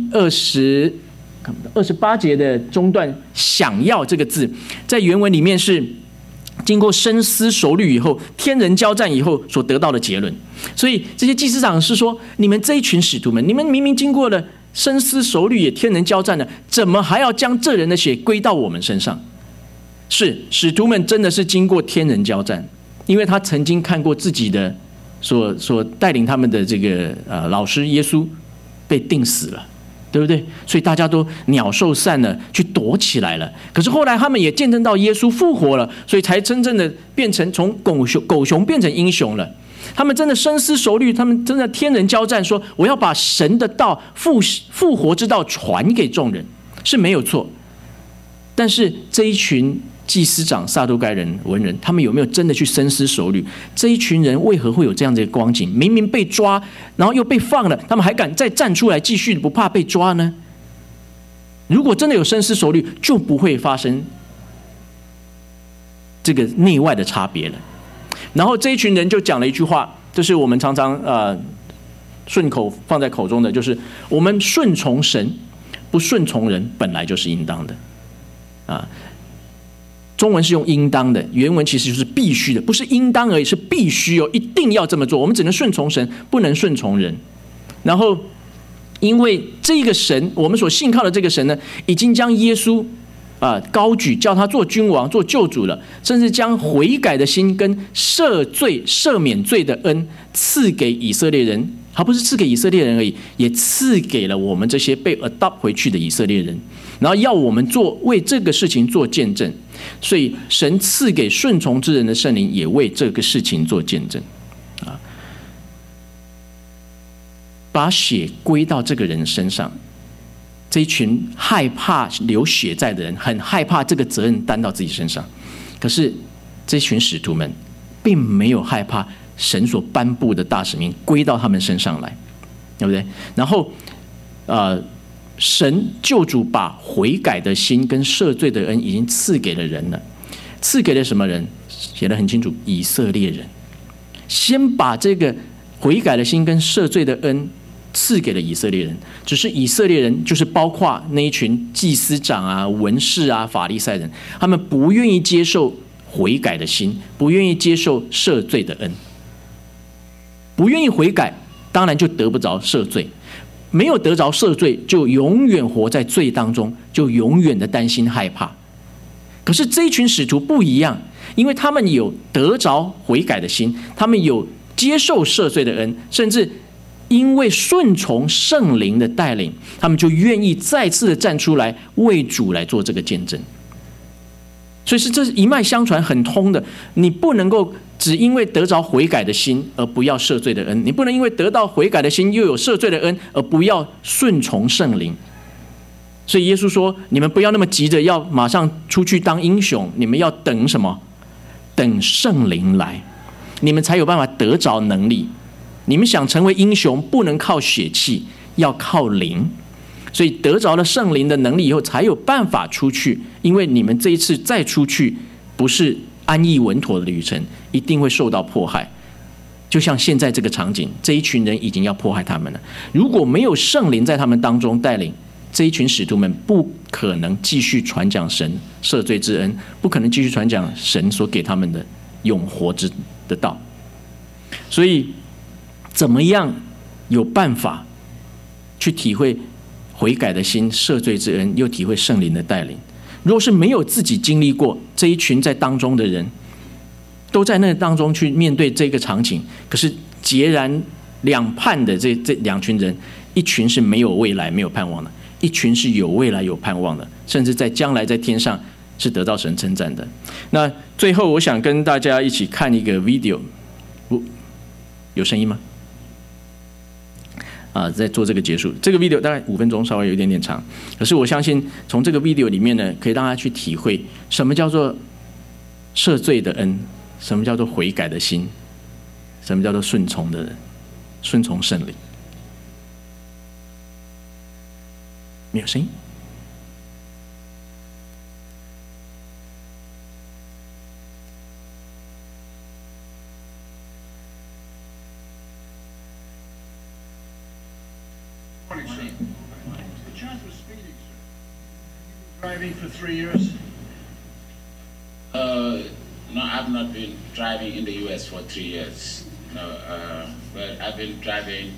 28节的中段“想要”这个字，在原文里面是经过深思熟虑以后，天人交战以后所得到的结论。所以这些祭司长是说：你们这一群使徒们，你们明明经过了深思熟虑，也天人交战了，怎么还要将这人的血归到我们身上？是使徒们真的是经过天人交战，因为他曾经看过自己的所带领他们的这个老师耶稣被钉死了，对不对？所以大家都鸟兽散了，去躲起来了。可是后来他们也见证到耶稣复活了，所以才真正的变成从狗熊变成英雄了。他们真的深思熟虑，他们真的天人交战，说我要把神的道复活之道传给众人，是没有错。但是这一群祭司长、撒都该人、文人，他们有没有真的去深思熟虑？这一群人为何会有这样的光景？明明被抓，然后又被放了，他们还敢再站出来继续不怕被抓呢？如果真的有深思熟虑，就不会发生这个内外的差别了。然后这一群人就讲了一句话，这是我们常常顺口放在口中的，就是我们顺从神，不顺从人，本来就是应当的啊。中文是用应当的，原文其实就是必须的，不是应当而已，是必须哦，一定要这么做。我们只能顺从神，不能顺从人。然后，因为这个神，我们所信靠的这个神呢，已经将耶稣高举，叫他做君王、做救主了，甚至将悔改的心跟赦免罪的恩赐给以色列人，还不是赐给以色列人而已，也赐给了我们这些被 adopt 回去的以色列人。然后要我们为这个事情做见证，所以神赐给顺从之人的圣灵也为这个事情做见证把血归到这个人身上。这一群害怕流血债的人，很害怕这个责任担到自己身上。可是这群使徒们并没有害怕神所颁布的大使命归到他们身上来，对不对？然后神救主把悔改的心跟赦罪的恩已经赐给了人了。赐给了什么人？写得很清楚，以色列人。先把这个悔改的心跟赦罪的恩赐给了以色列人，只是以色列人就是包括那一群祭司长啊、文士啊、法利赛人，他们不愿意接受悔改的心，不愿意接受赦罪的恩，不愿意悔改，当然就得不着赦罪，没有得着赦罪，就永远活在罪当中，就永远的担心害怕。可是这一群使徒不一样，因为他们有得着悔改的心，他们有接受赦罪的恩，甚至因为顺从圣灵的带领，他们就愿意再次的站出来为主来做这个见证。所以这是一脉相传很通的，你不能够只因为得着悔改的心而不要赦罪的恩，你不能因为得到悔改的心又有赦罪的恩而不要顺从圣灵。所以耶稣说，你们不要那么急着要马上出去当英雄，你们要等什么？等圣灵来，你们才有办法得着能力。你们想成为英雄，不能靠血气，要靠灵。所以得着了圣灵的能力以后，才有办法出去。因为你们这一次再出去，不是安逸稳妥的旅程，一定会受到迫害。就像现在这个场景，这一群人已经要迫害他们了。如果没有圣灵在他们当中带领，这一群使徒们不可能继续传讲神赦罪之恩，不可能继续传讲神所给他们的永活之的道。所以怎么样有办法去体会悔改的心、赦罪之恩，又体会圣灵的带领？如果是没有自己经历过，这一群在当中的人都在那当中去面对这个场景，可是截然两叛的这两群人，一群是没有未来、没有盼望的，一群是有未来、有盼望的，甚至在将来在天上是得到神称赞的。那最后我想跟大家一起看一个 video， 有声音吗？在做这个结束，这个 video 大概5分钟，稍微有一点点长。可是我相信从这个 video 里面呢，可以让大家去体会什么叫做赦罪的恩，什么叫做悔改的心，什么叫做顺从的人，顺从圣灵。没有声音。 morning, sir. The charge was speeding, sir. Driving for 3 years? No, I've not been driving in the U.S. for 3 years. No, but I've been driving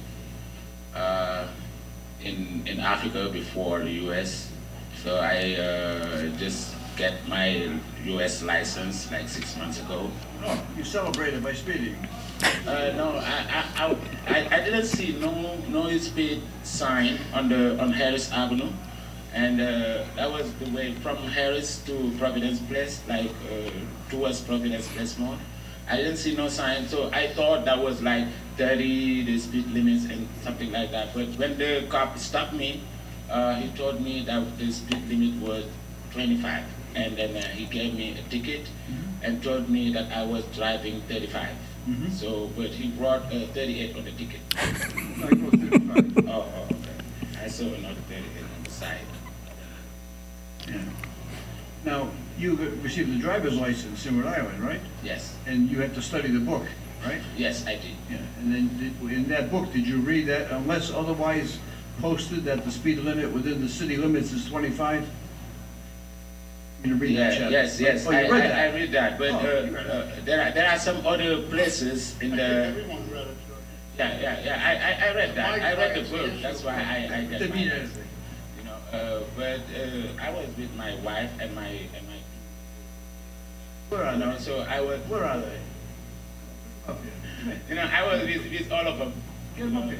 in Africa before the U.S. So I just get my U.S. license like 6 months ago. Oh, you celebrated by speeding. No, I didn't see no speed sign on Harris Avenue, and that was the way from Harris to Providence Place, like towards Providence Place Mall. I didn't see no sign, so I thought that was like 30, the speed limits and something like that. But when the cop stopped me, he told me that the speed limit was 25, and then he gave me a ticket and told me that I was driving 35. So, but he brought 38 on the ticket. I go 35. Oh, okay. I saw another 38 on the side. Yeah. Now, you received a driver's license in Rhode Island, right? Yes, And you had to study the book, right? yes, I did. Yeah. And then in that book, did you read that unless otherwise posted that the speed limit within the city limits is 25? You read that chapter? Yes. Oh, you read that? I read that, but Oh, you read it. there are some other places in the. Everyone read it, George. Yeah. I read that. I read the book. That's why I get They my mean license. anything. You know, but I was with my wife and my. Where are You know, they? so I was. Where are they? Up here. Come here. You know, I was with all of them. Get them up here.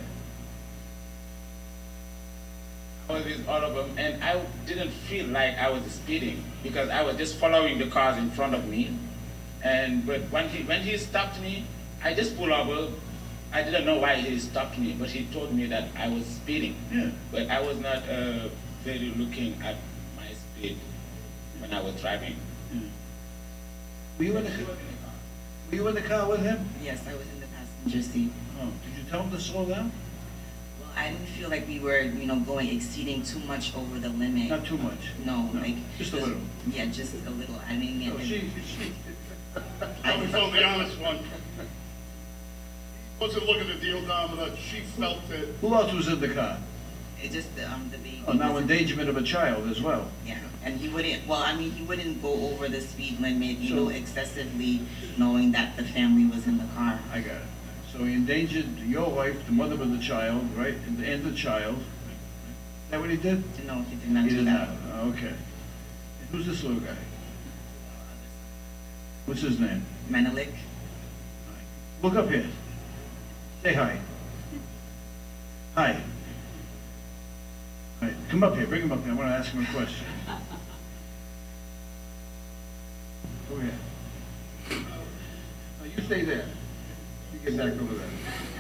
I was with all of them, and I didn't feel like I was speeding because I was just following the cars in front of me. But when he stopped me, I just pulled over. I didn't know why he stopped me, but he told me that I was speeding. Yeah. But I was not very looking at my speed when I was driving. Were you in the car with him? Yes, I was in the passenger seat. Oh, did you tell him to slow down? Well, I didn't feel like we were, exceeding too much over the limit. Not too much. No, No, like. just a little. Yeah, just a little. I mean, No, she. I was on the honest one. Wasn't looking at the odometer, she felt it. Who else was in the car? it just, the baby. Oh, now was- endangerment of a child as well. Yeah, and he wouldn't, he wouldn't go over the speed limit, So- excessively, knowing that the family was in the car. I got it. So he endangered your wife, the mother of the child, right, and the child. Is that what he did? No, he did not He do did that. not. Oh, okay. And who's this little guy? What's his name? Menelik. Look up here. Say hi. Hi. All right, come up here. Bring him up here. I want to ask him a question. Over here. You stay there. You get back over there.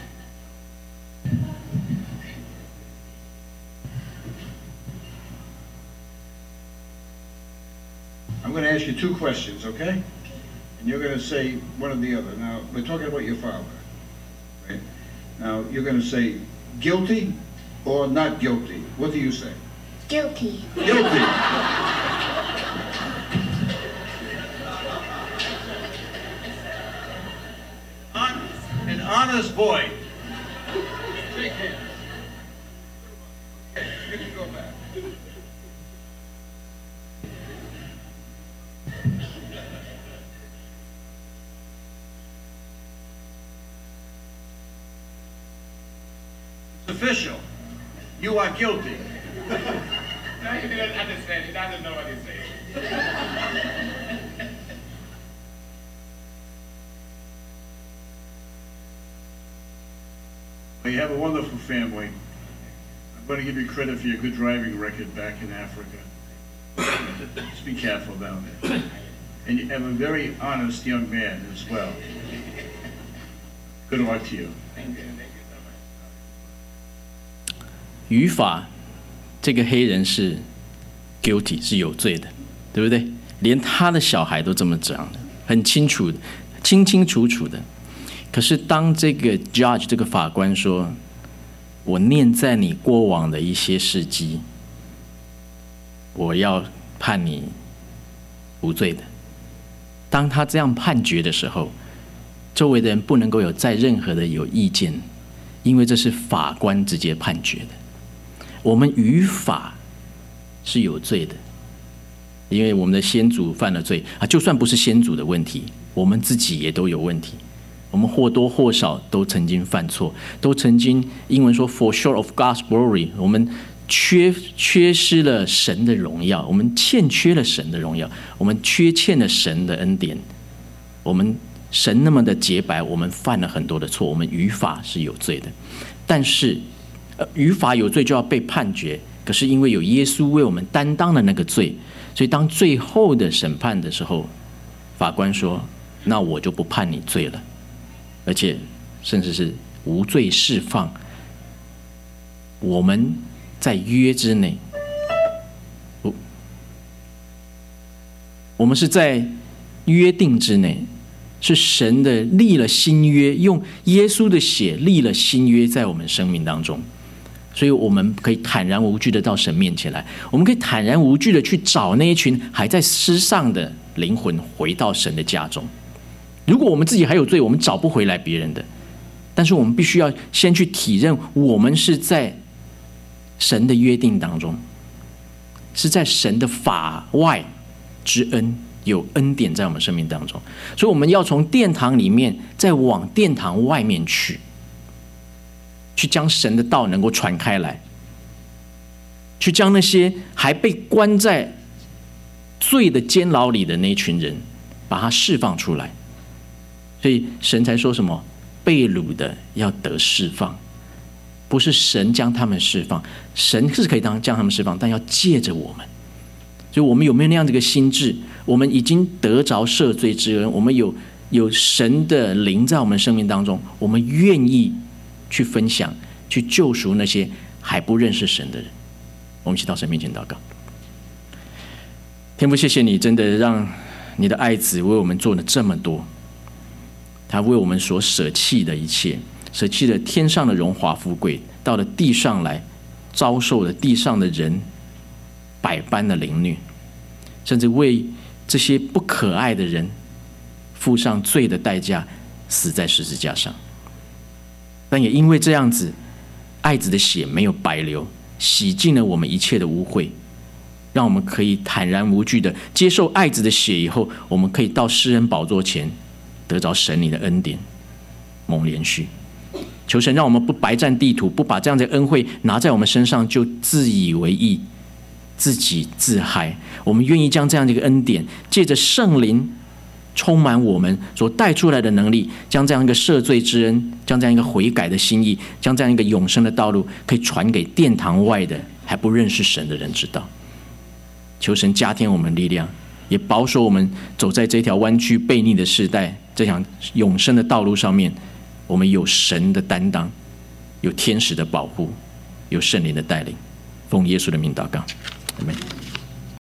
I'm going to ask you two questions, okay? And you're going to say one or the other. Now, we're talking about your father, right? Now, you're going to say guilty or not guilty. What do you say? Guilty. Guilty. An honest boy. Shake hands. You can go back. It's official. You are guilty. No, he didn't understand. He doesn't know what he's saying. Well, you have a wonderful family. I'm going to give you credit for your good driving record back in Africa. Just be careful down there. And you have a very honest young man as well. Good luck to you. 语法，这个黑人是 guilty 是有罪的，对不对？连他的小孩都这么讲的，很清楚的，清清楚楚的。可是当这个 judge 这个法官说，我念在你过往的一些事迹，我要判你无罪的。当他这样判决的时候，周围的人不能够有再任何的有意见，因为这是法官直接判决的。 我们于法是有罪的，因为我们的先祖犯了罪啊。就算不是先祖的问题，我们自己也都有问题。我们或多或少都曾经犯错，都曾经英文说 fall short of God's glory， 我们缺失了神的荣耀，我们欠缺了神的荣耀，我们缺欠了神的恩典。我们神那么的洁白，我们犯了很多的错，我们于法是有罪的。但是于法有罪就要被判决，可是因为有耶稣为我们担当了那个罪，所以当最后的审判的时候，法官说那我就不判你罪了，而且甚至是无罪释放。我们在约之内，我们是在约定之内，是神的立了新约，用耶稣的血立了新约在我们生命当中，所以我们可以坦然无惧的到神面前来，我们可以坦然无惧的去找那一群还在失丧的灵魂回到神的家中。如果我们自己还有罪，我们找不回来别人的，但是我们必须要先去体认，我们是在神的约定当中，是在神的法外之恩，有恩典在我们生命当中，所以我们要从殿堂里面再往殿堂外面去将神的道能够传开来，去将那些还被关在罪的监牢里的那一群人把他释放出来。所以神才说什么被掳的要得释放，不是神将他们释放，神是可以将他们释放，但要借着我们。所以我们有没有那样的一个心智？我们已经得着赦罪之恩，我们有神的灵在我们生命当中，我们愿意去分享，去救赎那些还不认识神的人。我们一起到神面前祷告。天父，谢谢你真的让你的爱子为我们做了这么多，他为我们所舍弃的一切，舍弃了天上的荣华富贵，到了地上来遭受了地上的人百般的凌虐，甚至为这些不可爱的人付上罪的代价，死在十字架上。但也因为这样子，爱子的血没有白流，洗净了我们一切的污秽，让我们可以坦然无惧的接受爱子的血以后，我们可以到施恩宝座前得着神你的恩典，蒙连续。求神让我们不白占地土，不把这样的恩惠拿在我们身上就自以为义，自己自嗨。我们愿意将这样的一个恩典，借着圣灵充满我们所带出来的能力，将这样一个赦罪之恩，将这样一个悔改的心意，将这样一个永生的道路，可以传给殿堂外的还不认识神的人知道。求神加添我们力量，也保守我们走在这条弯曲悖逆的世代，这条永生的道路上面，我们有神的担当，有天使的保护，有圣灵的带领。奉耶稣的名祷告，阿们。